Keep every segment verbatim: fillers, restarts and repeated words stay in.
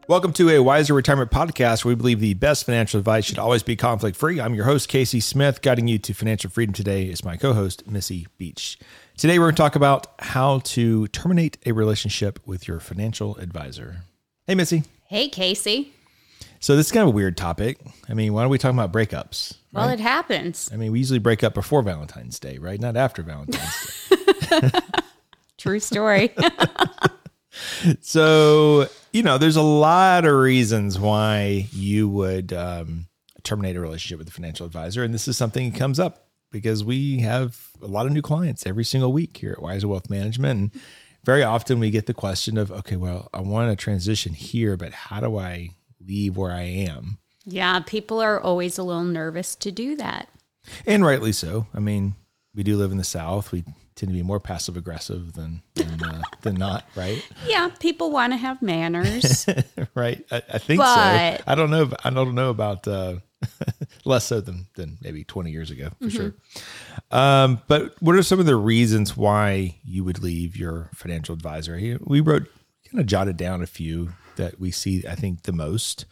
Welcome to a Wiser Retirement Podcast, where we believe the best financial advice should always be conflict-free. I'm your host, Casey Smith. Guiding you to financial freedom today is my co-host, Missy Beach. Today, we're going to talk about how to terminate a relationship with your financial advisor. Hey, Missy. Hey, Casey. So this is kind of a weird topic. I mean, why are we talking about breakups? Well, right? it happens. I mean, we usually break up before Valentine's Day, right? Not after Valentine's Day. True story. So, you know, there's a lot of reasons why you would um, terminate a relationship with a financial advisor. And this is something that comes up because we have a lot of new clients every single week here at Wiser Wealth Management. And very often we get the question of, okay, well, I want to transition here, but how do I leave where I am? Yeah, people are always a little nervous to do that. And rightly so. I mean, we do live in the South. We tend to be more passive aggressive than than, uh, than not, right? Yeah, people want to have manners. Right. I, I think But- so. I don't know. I don't know about uh, less so than than maybe twenty years ago, for mm-hmm. sure. Um, but what are some of the reasons why you would leave your financial advisor? We wrote, kind of jotted down a few that we see, I think, the most.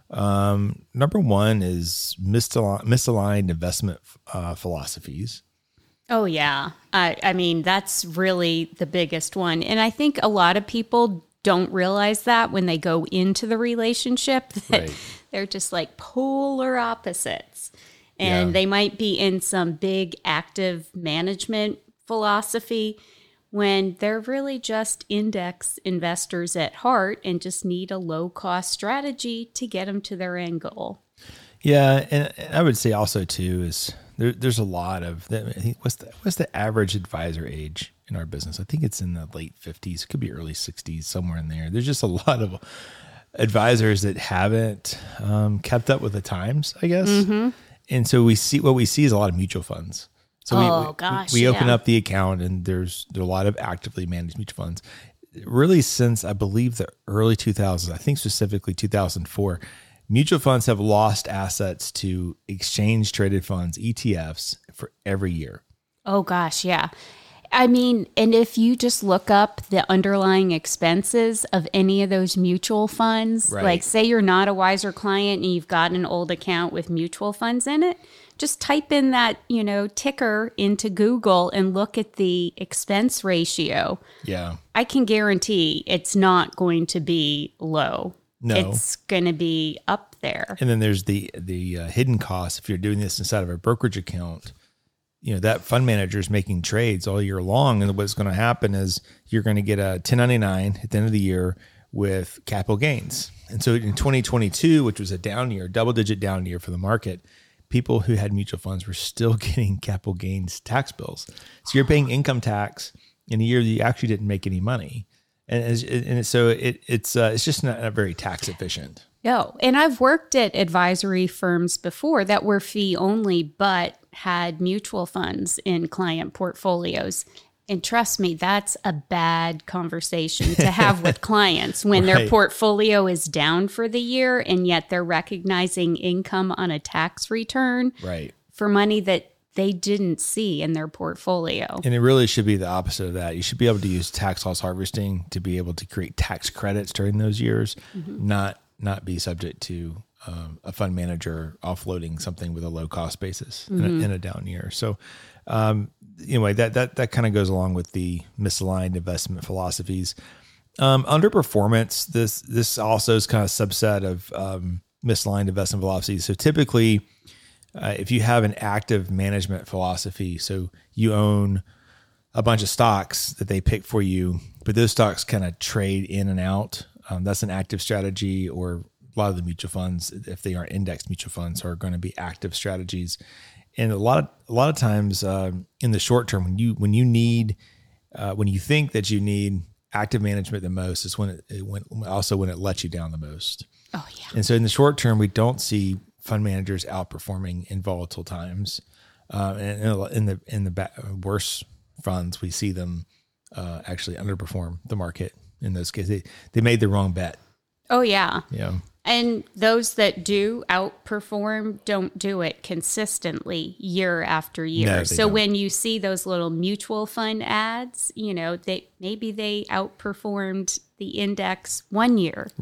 Um, number one is misaligned, misaligned investment uh, philosophies. Oh, yeah. I, I mean, that's really the biggest one. And I think a lot of people don't realize that when they go into the relationship, that right. they're just like polar opposites. And yeah. they might be in some big active management philosophy when they're really just index investors at heart and just need a low-cost strategy to get them to their end goal. Yeah, and I would say also, too, is there, there's a lot of, I think, what's the, what's the average advisor age in our business? I think it's in the late fifties. It could be early sixties, somewhere in there. There's just a lot of advisors that haven't um, kept up with the times, I guess. Mm-hmm. And so we see what we see is a lot of mutual funds. So oh, we, gosh, we, we yeah. open up the account and there's, there are a lot of actively managed mutual funds. Really, since I believe the early two thousands, I think specifically two thousand four, mutual funds have lost assets to exchange traded funds, E T Fs, for every year. Oh, gosh, yeah. I mean, and if you just look up the underlying expenses of any of those mutual funds, right. like say you're not a Wiser client and you've got an old account with mutual funds in it, just type in that, you know, ticker into Google and look at the expense ratio. Yeah. I can guarantee it's not going to be low. No. It's going to be up there. And then there's the the uh, hidden costs. If you're doing this inside of a brokerage account, you know, that fund manager is making trades all year long. And what's going to happen is you're going to get a ten ninety-nine at the end of the year with capital gains. And so in twenty twenty-two, which was a down year, double digit down year for the market, people who had mutual funds were still getting capital gains tax bills. So you're paying income tax in a year that you actually didn't make any money. And, as, and so it, it's uh, it's just not, not very tax efficient. No. And I've worked at advisory firms before that were fee only, but had mutual funds in client portfolios. And trust me, that's a bad conversation to have with clients when right. their portfolio is down for the year and yet they're recognizing income on a tax return right. for money that they didn't see in their portfolio. And it really should be the opposite of that. You should be able to use tax loss harvesting to be able to create tax credits during those years, mm-hmm. not not be subject to um, a fund manager offloading something with a low cost basis mm-hmm. in, a, in a down year. So um, anyway, that that that kind of goes along with the misaligned investment philosophies. Um, underperformance, this this also is kind of a subset of um, misaligned investment philosophies. So typically, Uh, if you have an active management philosophy, so you own a bunch of stocks that they pick for you, but those stocks kind of trade in and out. Um, that's an active strategy, or a lot of the mutual funds, if they aren't indexed mutual funds, are going to be active strategies. And a lot of a lot of times um, in the short term, when you when you need uh, when you think that you need active management the most, is when it, it when, also when it lets you down the most. Oh yeah. And so in the short term, we don't see fund managers outperforming in volatile times. Uh, and in the in the ba- worse funds, we see them uh, actually underperform the market in those cases. They, they made the wrong bet. Oh, yeah. Yeah. And those that do outperform don't do it consistently year after year. No, so don't. when you see those little mutual fund ads, you know, they maybe they outperformed the index one year. Right.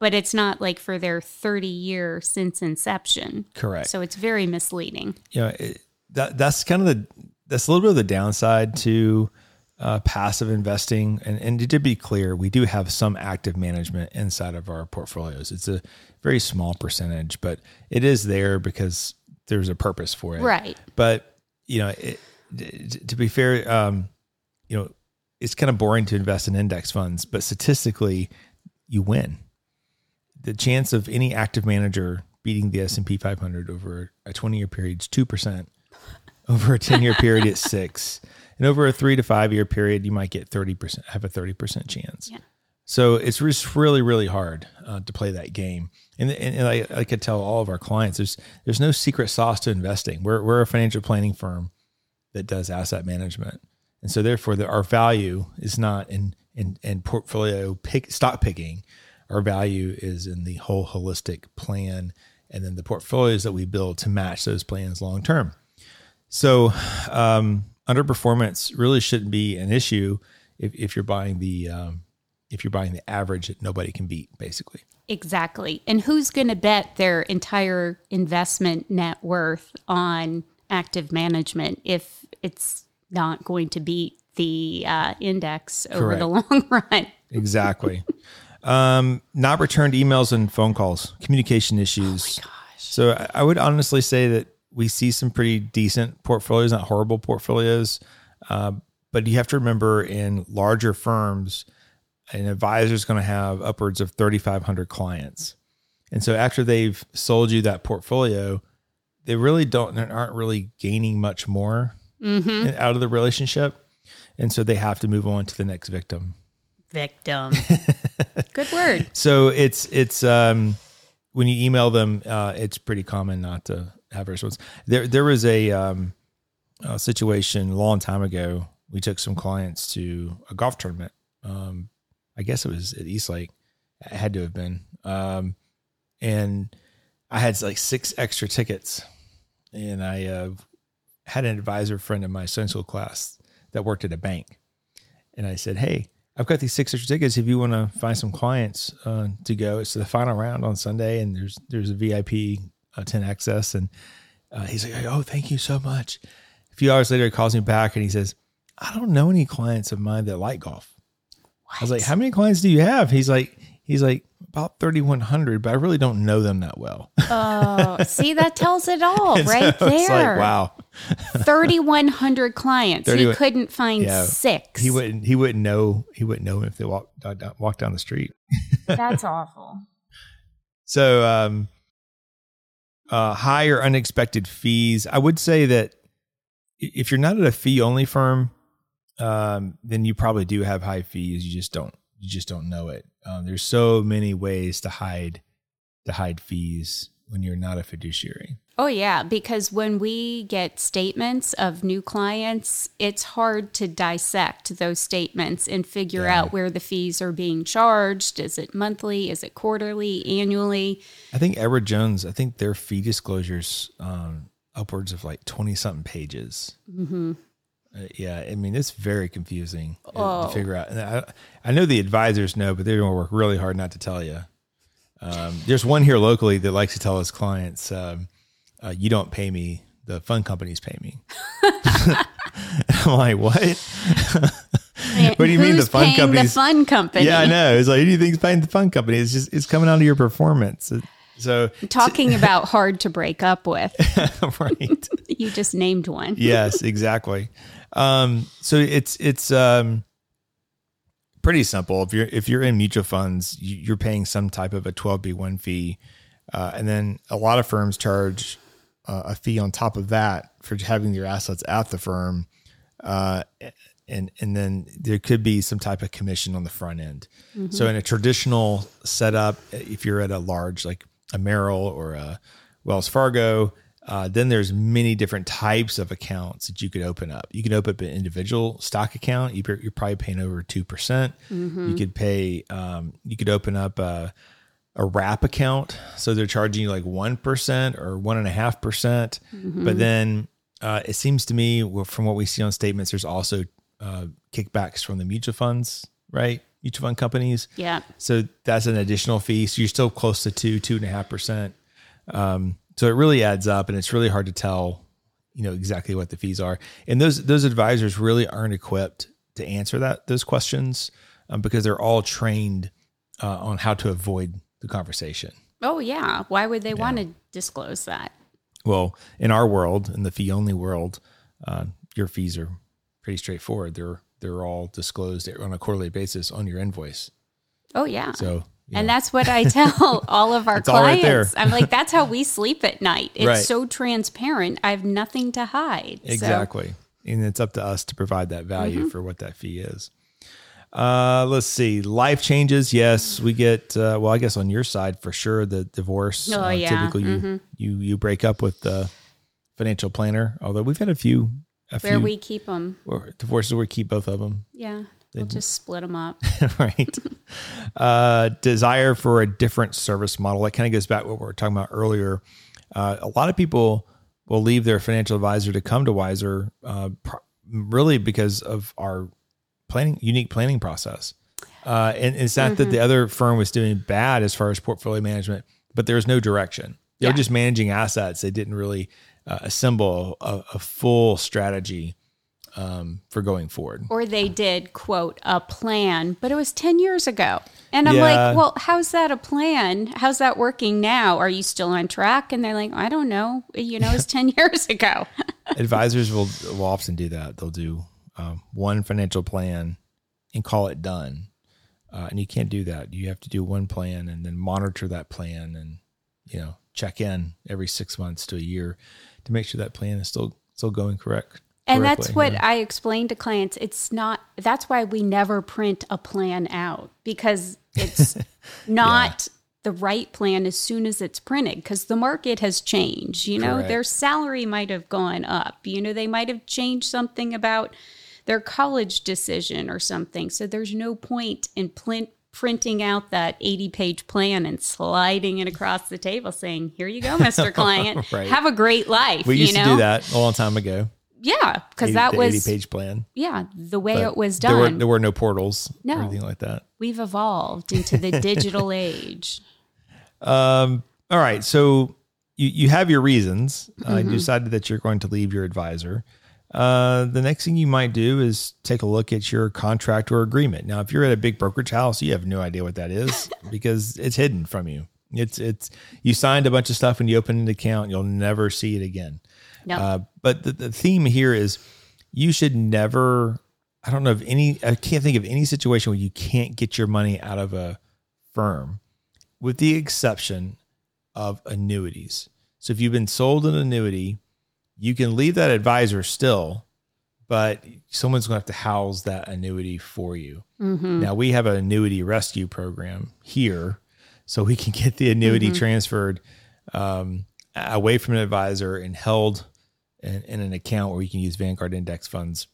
but it's not like for their thirty year since inception. Correct. So it's very misleading. You know, it, that that's kind of the, that's a little bit of the downside to uh, passive investing. And, and to be clear, we do have some active management inside of our portfolios. It's a very small percentage, but it is there because there's a purpose for it. Right. But, you know, it, to be fair, um, you know, it's kind of boring to invest in index funds, but statistically you win. The chance of any active manager beating the S and P five hundred over a twenty year period is two percent. Over a ten year period, it's six. And over a three to five year period, you might get thirty percent, have a thirty percent chance. Yeah. So it's just really, really hard uh, to play that game. And, and, and I, I could tell all of our clients, there's there's no secret sauce to investing. We're we're a financial planning firm that does asset management. And so therefore the, our value is not in, in, in portfolio pick, stock picking. Our value is in the whole holistic plan and then the portfolios that we build to match those plans long term. So um, underperformance really shouldn't be an issue if, if you're buying the um, if you're buying the average that nobody can beat, basically. Exactly. And who's going to bet their entire investment net worth on active management if it's not going to beat the uh, index over Correct. The long run? Exactly. Um, not returned emails and phone calls, communication issues. Oh my gosh. So I would honestly say that we see some pretty decent portfolios, not horrible portfolios. Uh, but you have to remember in larger firms, an advisor is going to have upwards of thirty-five hundred clients. And so after they've sold you that portfolio, they really don't, aren't really gaining much more mm-hmm. out of the relationship. And so they have to move on to the next victim. Victim. Good word. So it's, it's, um, when you email them, uh, it's pretty common not to have a response. There, there was a, um, a situation a long time ago. We took some clients to a golf tournament. Um, I guess it was at Eastlake. It had to have been. Um, and I had like six extra tickets, and I uh, had an advisor friend in my Sunday school class that worked at a bank. And I said, "Hey, I've got these six extra tickets. If you want to find some clients uh, to go, it's the final round on Sunday, and there's there's a V I P uh, ten access." And uh, he's like, "Oh, thank you so much." A few hours later, he calls me back and he says, "I don't know any clients of mine that like golf." What? I was like, "How many clients do you have?" He's like, "He's like about thirty-one hundred, but I really don't know them that well." Oh, see, that tells it all right so there. It's like, wow. thirty-one hundred clients. He couldn't find yeah, six. He wouldn't, he wouldn't know, he wouldn't know if they walked walk down the street. That's awful. So, um, uh, high or unexpected fees. I would say that if you're not at a fee only firm, um, then you probably do have high fees. You just don't, you just don't know it. Um, there's so many ways to hide, to hide fees when you're not a fiduciary. Oh yeah, because when we get statements of new clients, it's hard to dissect those statements and figure yeah. out where the fees are being charged. Is it monthly? Is it quarterly? Annually? I think Edward Jones, I think their fee disclosures, um, upwards of like twenty something pages. Mm-hmm. Uh, yeah, I mean, it's very confusing oh. to figure out. And I, I know the advisors know, but they're going to work really hard not to tell you. Um, there's one here locally that likes to tell his clients, um, uh, you don't pay me, the fund companies pay me. I'm like, what? What do you mean the fund company? The fund company. Yeah, I know. It's like, who do you think is paying the fund company? It's just, it's coming out of your performance. So talking about hard to break up with. Right. You just named one. Yes, exactly. Um, so it's, it's, um, pretty simple. If you're, if you're in mutual funds, you're paying some type of a twelve B one fee. Uh, and then a lot of firms charge uh, a fee on top of that for having your assets at the firm. Uh, and, and then there could be some type of commission on the front end. Mm-hmm. So in a traditional setup, if you're at a large, like a Merrill or a Wells Fargo, Uh, then there's many different types of accounts that you could open up. You can open up an individual stock account. You, you're probably paying over two percent. Mm-hmm. You could pay, um, you could open up a, a wrap account. So they're charging you like one percent or one and a half percent. But then uh, it seems to me, well, from what we see on statements, there's also uh, kickbacks from the mutual funds, right? mutual fund companies. Yeah. So that's an additional fee. So you're still close to two, two and a half percent. Um, so it really adds up, and it's really hard to tell, you know, exactly what the fees are. And those those advisors really aren't equipped to answer that those questions um, because they're all trained uh, on how to avoid the conversation. Oh yeah. Why would they yeah. want to disclose that? Well, in our world, in the fee only world, uh, your fees are pretty straightforward. They're they're all disclosed on a quarterly basis on your invoice. Oh yeah. So. And know. That's what I tell all of our it's clients. All right, I'm like, that's how we sleep at night. It's right. so transparent. I have nothing to hide. Exactly. So. And it's up to us to provide that value mm-hmm. for what that fee is. Uh, let's see. Life changes. Yes, we get, uh, well, I guess on your side for sure, the divorce. Oh, uh, yeah. Typically mm-hmm. you, you, you break up with the financial planner, although we've had a few. A where few, we keep them. Or divorces where we keep both of them. Yeah. We'll just split them up. Right. Uh, desire for a different service model. That kind of goes back to what we were talking about earlier. Uh, a lot of people will leave their financial advisor to come to Wiser uh, pr- really because of our planning, unique planning process. Uh, and it's not mm-hmm. that the other firm was doing bad as far as portfolio management, but there was no direction. They yeah. were just managing assets. They didn't really uh, assemble a, a full strategy Um, for going forward. Or they did, quote, a plan, but it was ten years ago. And I'm yeah. like, well, how's that a plan? How's that working now? Are you still on track? And they're like, I don't know. You know, it's ten years ago. Advisors will, will often do that. They'll do um, one financial plan and call it done. Uh, and you can't do that. You have to do one plan and then monitor that plan and, you know, check in every six months to a year to make sure that plan is still still going correct. And that's what yeah. I explain to clients. It's not, that's why we never print a plan out, because it's not yeah. the right plan as soon as it's printed, because the market has changed. You know, Correct. Their salary might have gone up. You know, they might have changed something about their college decision or something. So there's no point in print, printing out that eighty-page plan and sliding it across the table saying, here you go, Mister Client. Right. Have a great life. We used you know? to do that a long time ago. Yeah, because that the was eighty-page plan. Yeah, the way But it was done. There were, there were no portals no, or anything like that. We've evolved into the digital age. Um. All right. So you, you have your reasons. Uh, Mm-hmm. You decided that you're going to leave your advisor. Uh, the next thing you might do is take a look at your contract or agreement. Now, if you're at a big brokerage house, you have no idea what that is because it's hidden from you. It's it's you signed a bunch of stuff when you opened an account. You'll never see it again. No. Uh, but the, the theme here is you should never, I don't know of any, I can't think of any situation where you can't get your money out of a firm with the exception of annuities. So if you've been sold an annuity, you can leave that advisor still, but someone's going to have to house that annuity for you. Mm-hmm. Now we have an annuity rescue program here, so we can get the annuity mm-hmm. transferred um, away from an advisor and held in, in an account where we can use Vanguard index funds.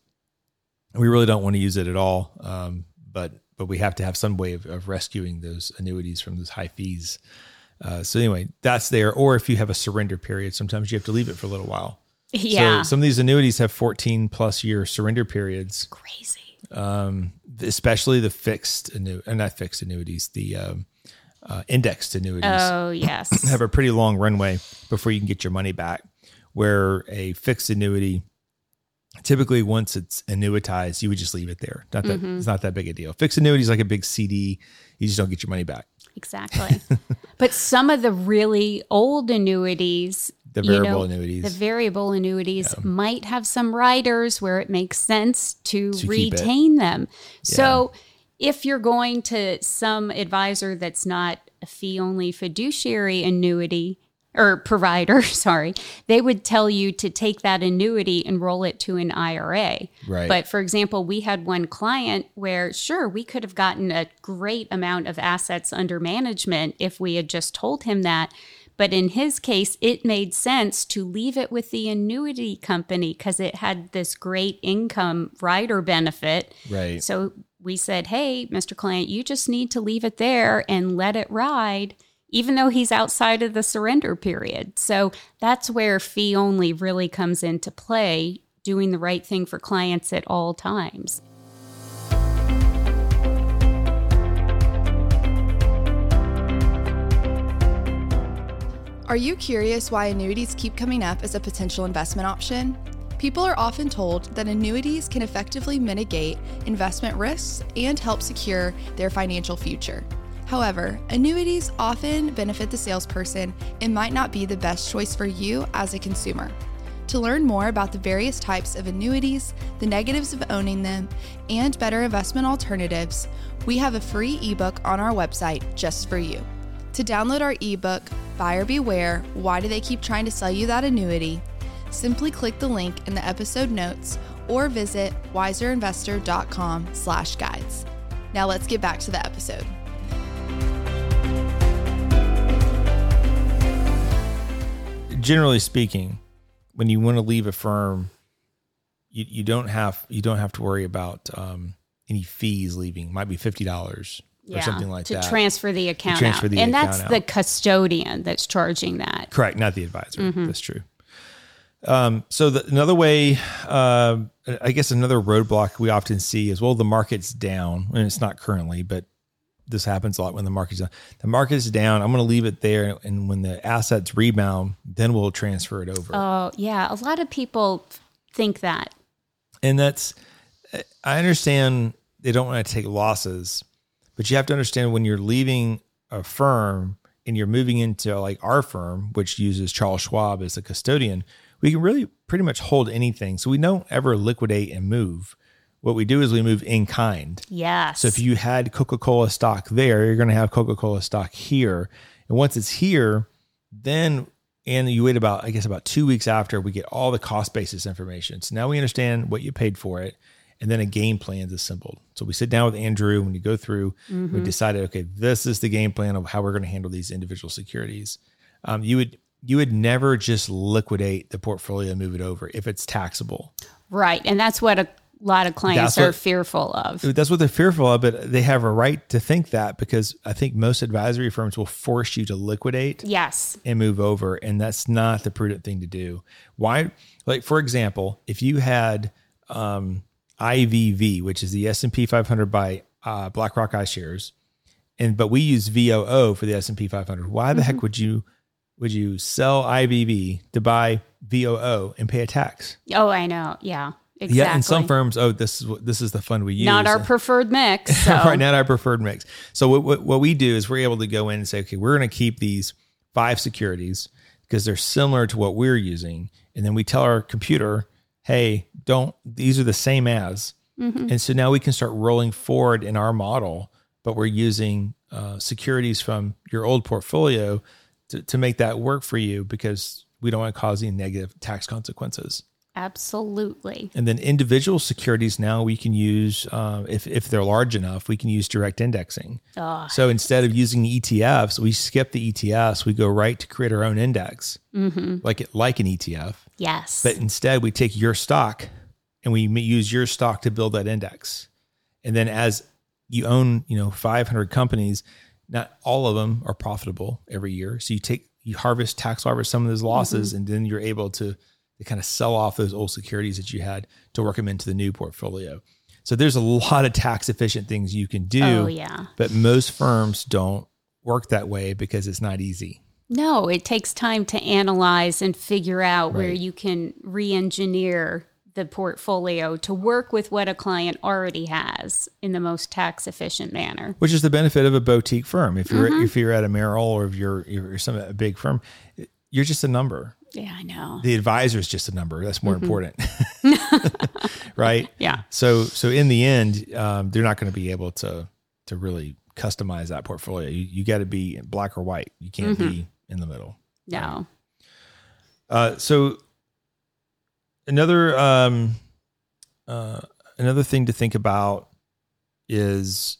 We really don't want to use it at all, um, but but we have to have some way of, of rescuing those annuities from those high fees. Uh, so anyway, that's there. Or if you have a surrender period, sometimes you have to leave it for a little while. Yeah. So some of these annuities have fourteen plus year surrender periods. Crazy. Um, especially the fixed annu- uh, not fixed annuities, the um, uh, indexed annuities. Oh yes. Have a pretty long runway before you can get your money back. Where a fixed annuity, typically once it's annuitized, you would just leave it there. Not that mm-hmm. it's not that big a deal. Fixed annuity is like a big C D. You just don't get your money back. Exactly. But some of the really old annuities, the variable you know, annuities, the variable annuities yeah. might have some riders where it makes sense to, to retain them. Yeah. So if you're going to some advisor that's not a fee-only fiduciary annuity or provider, sorry, they would tell you to take that annuity and roll it to an I R A. Right. But for example, we had one client where, sure, we could have gotten a great amount of assets under management if we had just told him that. But in his case, it made sense to leave it with the annuity company because it had this great income rider benefit. Right. So we said, hey, Mister Client, you just need to leave it there and let it ride, even though he's outside of the surrender period. So that's where fee only really comes into play, doing the right thing for clients at all times. Are you curious why annuities keep coming up as a potential investment option? People are often told that annuities can effectively mitigate investment risks and help secure their financial future. However, annuities often benefit the salesperson and might not be the best choice for you as a consumer. To learn more about the various types of annuities, the negatives of owning them, and better investment alternatives, we have a free ebook on our website just for you. To download our ebook, Buyer Beware, Why Do They Keep Trying to Sell You That Annuity? Simply click the link in the episode notes or visit wiserinvestor.com slash guides. Now let's get back to the episode. Generally speaking, when you want to leave a firm, you, you don't have you don't have to worry about um, any fees leaving. It might be fifty dollars. Yeah, or something like to that. transfer the account to transfer out. The and account that's out. the custodian that's charging that. Correct, not the advisor. Mm-hmm. That's true. Um, so the, another way, uh, I guess another roadblock we often see is, well, the market's down, and it's not currently, but this happens a lot when the market's down. The market is down. I'm going to leave it there, and when the assets rebound, then we'll transfer it over. Oh, yeah. A lot of people think that. And that's, I understand they don't want to take losses, but you have to understand when you're leaving a firm and you're moving into like our firm, which uses Charles Schwab as a custodian, we can really pretty much hold anything. So we don't ever liquidate and move. What we do is we move in kind. Yes. So if you had Coca-Cola stock there, you're going to have Coca-Cola stock here. And once it's here, then, and you wait about, I guess about two weeks after, we get all the cost basis information. So now we understand what you paid for it. And then a game plan is assembled. So we sit down with Andrew when you go through, mm-hmm. we decided, okay, this is the game plan of how we're going to handle these individual securities. Um, you would you would never just liquidate the portfolio and move it over if it's taxable. Right. And that's what a lot of clients that's are what, fearful of. That's what they're fearful of, but they have a right to think that because I think most advisory firms will force you to liquidate yes. and move over. And that's not the prudent thing to do. Why? Like, for example, if you had... Um, I V V, which is the S and P five hundred by uh, BlackRock iShares, and but we use V O O for the S and P five hundred. Why the mm-hmm. heck would you would you sell I V V to buy V O O and pay a tax? Oh, I know. Yeah, exactly. Yeah, in some firms, oh, this is what this is the fund we use. Not our preferred mix. So. Right, not our preferred mix. So what, what what we do is we're able to go in and say, okay, we're going to keep these five securities because they're similar to what we're using, and then we tell our computer, hey, don't, these are the same as. Mm-hmm. And so now we can start rolling forward in our model, but we're using uh, securities from your old portfolio to, to make that work for you because we don't want to cause any negative tax consequences. Absolutely. And then individual securities now we can use, uh, if, if they're large enough, we can use direct indexing. Oh. So instead of using E T Fs, we skip the E T Fs, we go right to create our own index, mm-hmm. like it, like an E T F. Yes. But instead we take your stock and we use your stock to build that index. And then as you own, you know, five hundred companies, not all of them are profitable every year. So you take, you harvest, tax harvest some of those losses, mm-hmm. and then you're able to to kind of sell off those old securities that you had to work them into the new portfolio. So there's a lot of tax efficient things you can do. Oh, yeah. But most firms don't work that way because it's not easy. No, it takes time to analyze and figure out Right. where you can re-engineer the portfolio to work with what a client already has in the most tax efficient manner. Which is the benefit of a boutique firm. If you're Mm-hmm. if you're at a Merrill or if you're you're some a big firm, you're just a number. Yeah, I know. The advisor is just a number. That's more mm-hmm. important, right? Yeah. So, so in the end, um, they're not going to be able to to really customize that portfolio. You, you got to be black or white. You can't mm-hmm. be in the middle. No. Right? Uh, so another um, uh, another thing to think about is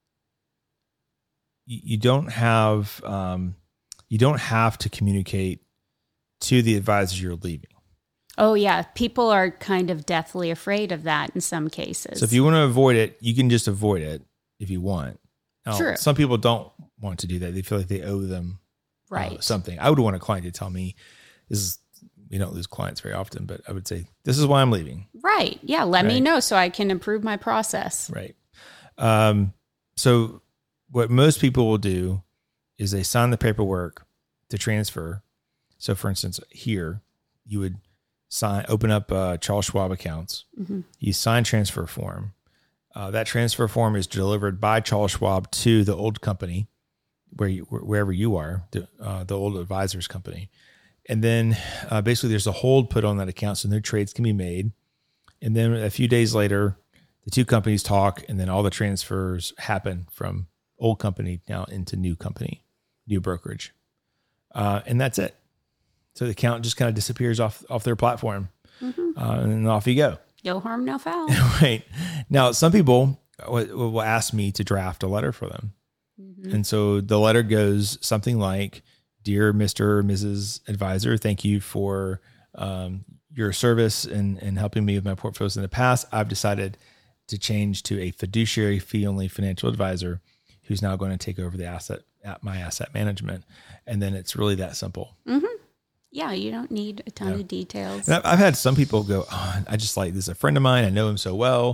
you, you don't have um, you don't have to communicate to the advisors you're leaving. Oh, yeah. People are kind of deathly afraid of that in some cases. So if you want to avoid it, you can just avoid it if you want. Now, True. Some people don't want to do that. They feel like they owe them right. uh, something. I would want a client to tell me, this is, we don't lose clients very often, but I would say, this is why I'm leaving. Right. Yeah. Let right? me know so I can improve my process. Right. Um, so what most people will do is they sign the paperwork to transfer. So for instance, here you would sign, open up uh, Charles Schwab accounts. Mm-hmm. You sign transfer form. Uh, that transfer form is delivered by Charles Schwab to the old company, where you, wherever you are, the, uh, the old advisors company. And then uh, basically there's a hold put on that account so no trades can be made. And then a few days later, the two companies talk, and then all the transfers happen from old company now into new company, new brokerage. Uh, and that's it. So the account just kind of disappears off, off their platform. Mm-hmm. Uh, and then off you go. No harm, no foul. Right. Now, some people will, will ask me to draft a letter for them. Mm-hmm. And so the letter goes something like, "Dear Mister or Missus Advisor, thank you for um, your service and, and helping me with my portfolios in the past. I've decided to change to a fiduciary fee-only financial advisor who's now going to take over the asset, my asset management." And then it's really that simple. Mm-hmm. Yeah, you don't need a ton yeah. of details. And I've, I've had some people go, "Oh, I just like, this is a friend of mine. I know him so well."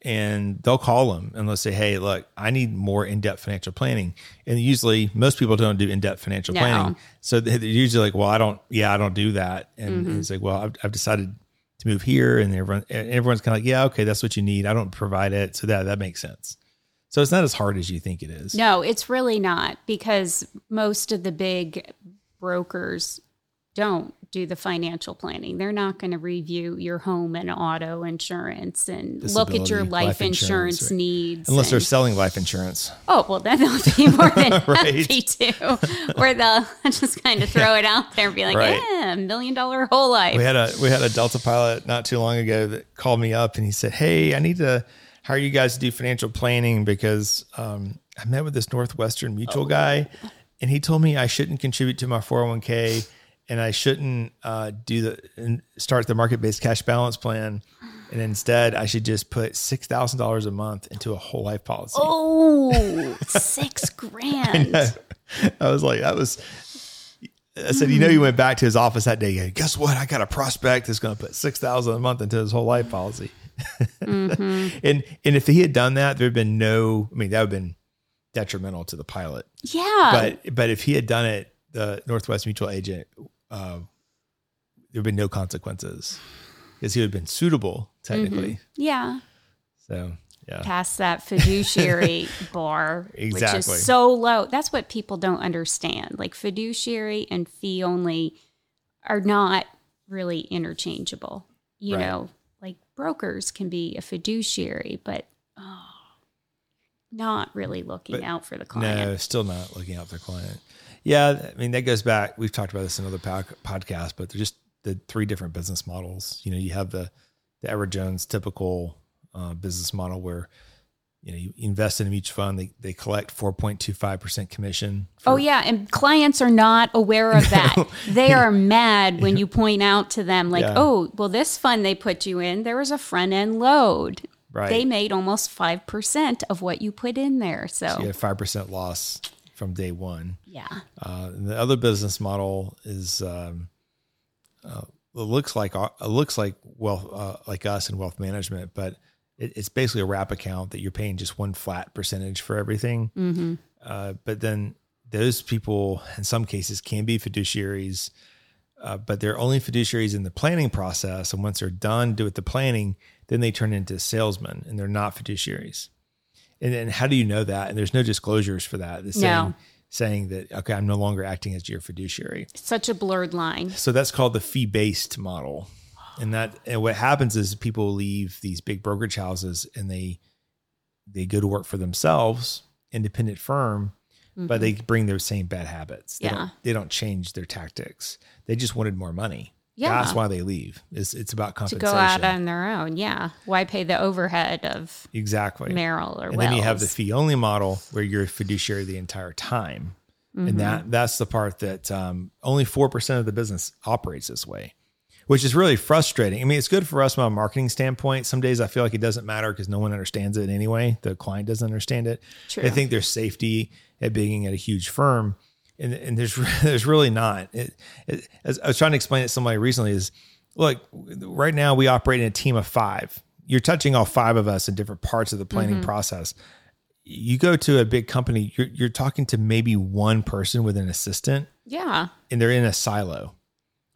And they'll call them and they'll say, "Hey, look, I need more in-depth financial planning." And usually most people don't do in-depth financial no. planning. So they're usually like, "Well, I don't, yeah, I don't do that." And mm-hmm. it's like, "Well, I've, I've decided to move here." And everyone, everyone's kind of like, "Yeah, okay, that's what you need. I don't provide it." So that, that makes sense. So it's not as hard as you think it is. No, it's really not, because most of the big brokers don't do the financial planning. They're not going to review your home and auto insurance and disability, look at your life, life insurance, insurance right. needs. Unless and, they're selling life insurance. Oh, well, then they'll be more than happy to. Or they'll just kind of throw it out there and be like, right. yeah, million dollar whole life. We had a we had a Delta pilot not too long ago that called me up and he said, "Hey, I need to hire you guys to do financial planning because um, I met with this Northwestern Mutual oh. guy and he told me I shouldn't contribute to my four oh one k. And I shouldn't uh, do the and start the market-based cash balance plan, and instead I should just put six thousand dollars a month into a whole life policy." Oh, six grand! I, I was like, that was. I said, mm. you know, you went back to his office that day. Going, "Guess what? I got a prospect that's going to put six thousand a month into his whole life policy." Mm-hmm. and and if he had done that, there'd been no. I mean, that would have been detrimental to the pilot. Yeah. But but if he had done it, the Northwest Mutual agent. Uh, there would be no consequences because he would have been suitable technically. Mm-hmm. Yeah. So, yeah. Past that fiduciary bar, exactly. which is so low. That's what people don't understand. Like fiduciary and fee only are not really interchangeable. You right. know, like brokers can be a fiduciary, but oh, not really looking but out for the client. No, still not looking out for the client. Yeah, I mean, that goes back. We've talked about this in other podcasts, but they're just the three different business models. You know, you have the, the Edward Jones typical uh, business model where, you know, you invest in a mutual fund, they, they collect four point two five percent commission. For, oh, yeah. And clients are not aware of that. No. They are mad when you point out to them like, yeah. oh, well, this fund they put you in, there was a front end load. Right. They made almost five percent of what you put in there. So, so you have five percent loss from day one. Yeah. Uh, and the other business model is, um, uh, it looks like, it looks like wealth, uh, like us in wealth management, but it, it's basically a wrap account that you're paying just one flat percentage for everything. Mm-hmm. Uh, but then those people in some cases can be fiduciaries, uh, but they're only fiduciaries in the planning process. And once they're done with the planning, then they turn into salesmen and they're not fiduciaries. And then how do you know that? And there's no disclosures for that. It's saying, no. saying that, okay, I'm no longer acting as your fiduciary. It's such a blurred line. So that's called the fee-based model. And that, and what happens is people leave these big brokerage houses and they, they go to work for themselves, independent firm, mm-hmm. but they bring their same bad habits. They yeah. Don't, they don't change their tactics. They just wanted more money. Yeah. That's why they leave. It's, it's about compensation. To go out on their own. Yeah. Why pay the overhead of exactly Merrill or And Wells? then you have the fee only model where you're a fiduciary the entire time. Mm-hmm. And that that's the part that um, only four percent of the business operates this way, which is really frustrating. I mean, it's good for us from a marketing standpoint. Some days I feel like it doesn't matter because no one understands it anyway. The client doesn't understand it. True. They think there's safety at being at a huge firm. And, and there's there's really not. It, it, as I was trying to explain it to somebody recently is, look, right now we operate in a team of five. You're touching all five of us in different parts of the planning mm-hmm. process. You go to a big company, you're you're talking to maybe one person with an assistant. Yeah. And they're in a silo.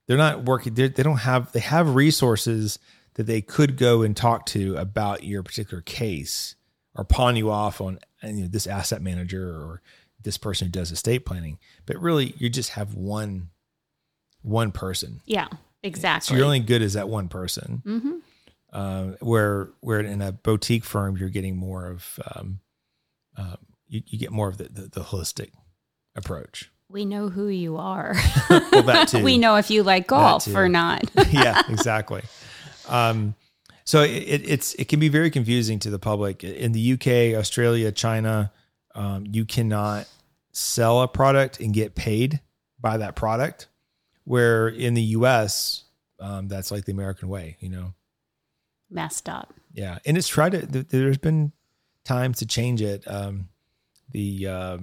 they're not working. They're, they don't have, they have resources that they could go and talk to about your particular case or pawn you off on you know, this asset manager or this person who does estate planning. But really, you just have one, one person. Yeah, exactly. So you're only good as that one person. Mm-hmm. Uh, where where in a boutique firm, you're getting more of, um, uh, you, you get more of the, the, the holistic approach. We know who you are. Well, that too. We know if you like golf or not. Yeah, exactly. Um, so it, it, it's it can be very confusing to the public. In the U K, Australia, China, um, you cannot sell a product and get paid by that product. Where in the U S, um, that's like the American way, you know. Messed up. Yeah. And it's tried to, there's been times to change it. Um, the uh,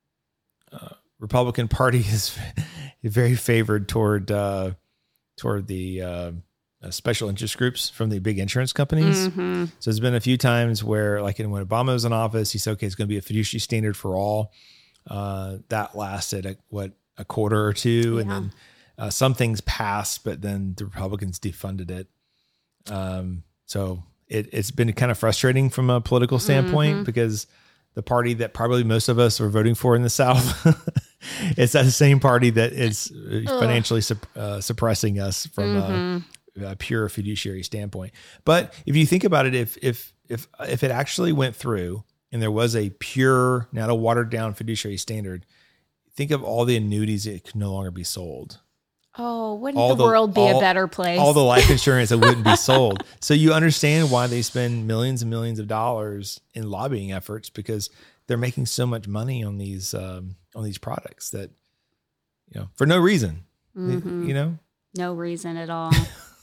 uh, Republican Party is very favored toward, uh, toward the uh, uh, special interest groups from the big insurance companies. Mm-hmm. So there's been a few times where, like in, when Obama was in office, he said, okay, it's going to be a fiduciary standard for all. Uh, that lasted a, what, a quarter or two. Yeah. And then uh, some things passed, but then the Republicans defunded it. Um, So it, it's been kind of frustrating from a political standpoint mm-hmm. because the party that probably most of us are voting for in the South, it's that same party that is financially uh, suppressing us from mm-hmm. a, a pure fiduciary standpoint. But if you think about it, if if if if it actually went through and there was a pure, not a watered down fiduciary standard, think of all the annuities that could no longer be sold. Oh, wouldn't all the, the world be all, a better place? All the life insurance that wouldn't be sold. So you understand why they spend millions and millions of dollars in lobbying efforts, because they're making so much money on these um, on these products that, you know, for no reason, mm-hmm. you know, no reason at all.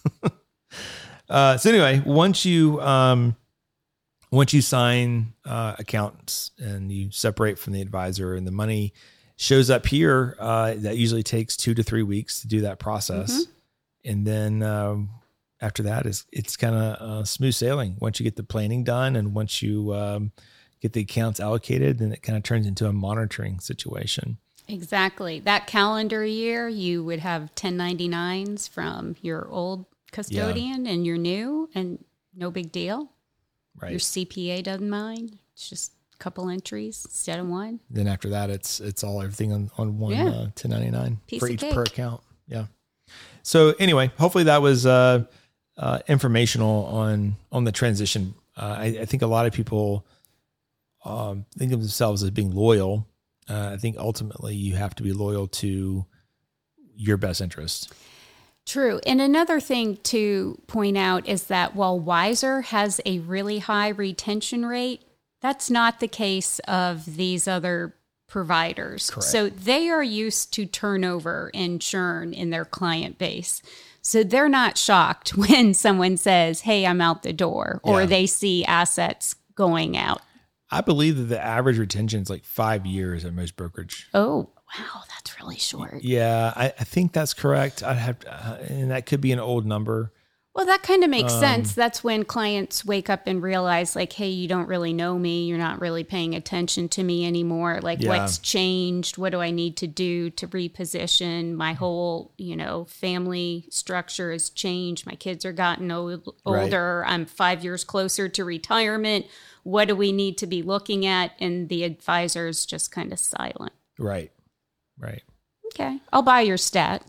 uh, so anyway, once you um, once you sign uh, accounts and you separate from the advisor and the money shows up here, uh, that usually takes two to three weeks to do that process. Mm-hmm. And then um, after that, is it's kind of uh, smooth sailing. Once you get the planning done and once you um, get the accounts allocated, then it kind of turns into a monitoring situation. Exactly. That calendar year, you would have ten ninety-nines from your old custodian yeah. and your new, and no big deal. Right. Your C P A doesn't mind. It's just couple entries instead of one. Then after that, it's it's all everything on on one yeah. uh, ten ninety-nine for each cake. Per account. Yeah. So anyway, hopefully that was uh, uh, informational on on the transition. Uh, I, I think a lot of people um, think of themselves as being loyal. Uh, I think ultimately you have to be loyal to your best interest. True. And another thing to point out is that while Wiser has a really high retention rate, that's not the case of these other providers. Correct. So they are used to turnover and churn in their client base. So they're not shocked when someone says, hey, I'm out the door, or yeah. they see assets going out. I believe that the average retention is like five years at most brokerage. Oh, wow. That's really short. Yeah, I, I think that's correct. I'd have, to, uh, and that could be an old number. Well, that kind of makes um, sense. That's when clients wake up and realize, like, hey, you don't really know me. You're not really paying attention to me anymore. Like, yeah. what's changed? What do I need to do to reposition? My whole, you know, family structure has changed. My kids are gotten old, older. Right. I'm five years closer to retirement. What do we need to be looking at? And the advisor's just kind of silent. Right. Right. Okay. I'll buy your stat.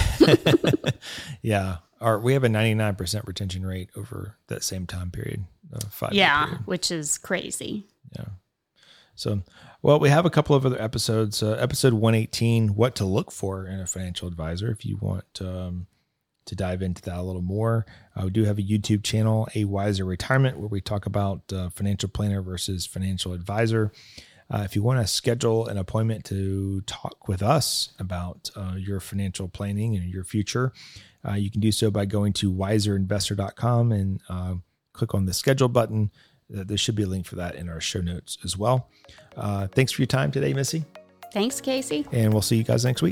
Yeah. Our, we have a ninety-nine percent retention rate over that same time period. Uh, five yeah, period. Which is crazy. Yeah. So, well, we have a couple of other episodes. Uh, episode one eighteen, what to look for in a financial advisor. If you want um, to dive into that a little more, uh, we do have a YouTube channel, A Wiser Retirement, where we talk about uh, financial planner versus financial advisor. Uh, if you want to schedule an appointment to talk with us about uh, your financial planning and your future, uh, you can do so by going to wiser investor dot com and uh, click on the schedule button. Uh, there should be a link for that in our show notes as well. Uh, thanks for your time today, Missy. Thanks, Casey. And we'll see you guys next week.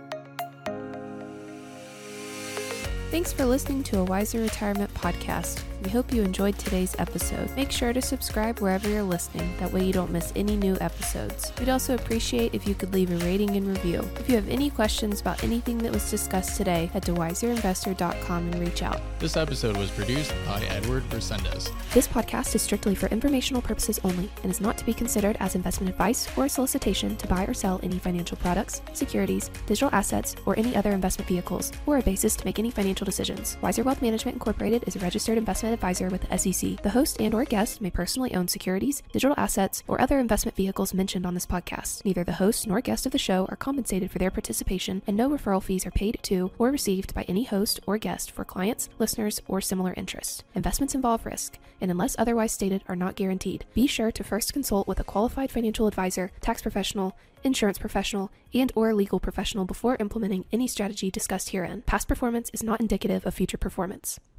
Thanks for listening to a Wiser Retirement podcast. We hope you enjoyed today's episode. Make sure to subscribe wherever you're listening, that way you don't miss any new episodes. We'd also appreciate if you could leave a rating and review. If you have any questions about anything that was discussed today, head to wiser investor dot com and reach out. This episode was produced by Edward Resendez. This podcast is strictly for informational purposes only and is not to be considered as investment advice or a solicitation to buy or sell any financial products, securities, digital assets, or any other investment vehicles, or a basis to make any financial decisions. Wiser Wealth Management Incorporated is a registered investment advisor with the S E C. The host and or guest may personally own securities, digital assets, or other investment vehicles mentioned on this podcast. Neither the host nor guest of the show are compensated for their participation, and no referral fees are paid to or received by any host or guest for clients, listeners, or similar interests. Investments involve risk, and unless otherwise stated, are not guaranteed. Be sure to first consult with a qualified financial advisor, tax professional, insurance professional, and or legal professional before implementing any strategy discussed herein. Past performance is not indicative of future performance.